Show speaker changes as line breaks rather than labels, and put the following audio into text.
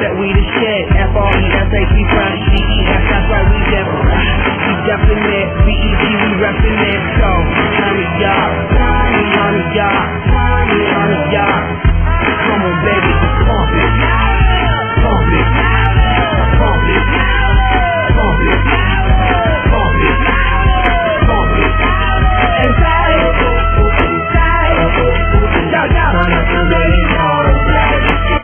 bet we the shit. F-R-E-S-H, we fresh, D-E-S, that's right, we different. We definite, B-E-G, we reppin' it. So, turn me up, turn me up, turn me up. Come on, baby.